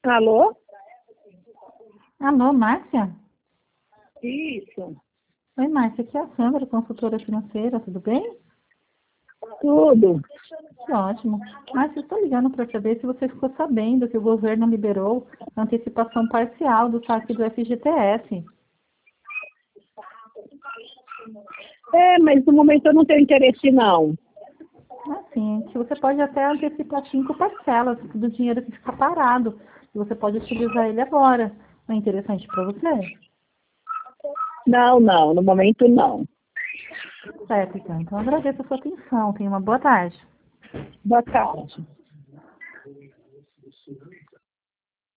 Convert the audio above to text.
Alô? Alô, Márcia? Isso. Oi, Márcia, aqui é a Sandra, consultora financeira, tudo bem? Tudo. Que ótimo. Márcia, eu estou ligando para saber se você ficou sabendo que o governo liberou a antecipação parcial do saque do FGTS. Mas no momento eu não tenho interesse, não. Assim, que você pode até antecipar 5 parcelas do dinheiro que fica parado. E você pode utilizar ele agora. Não é interessante para você? Não, no momento não. Certo, então. Então, agradeço a sua atenção. Tenha uma boa tarde. Boa tarde.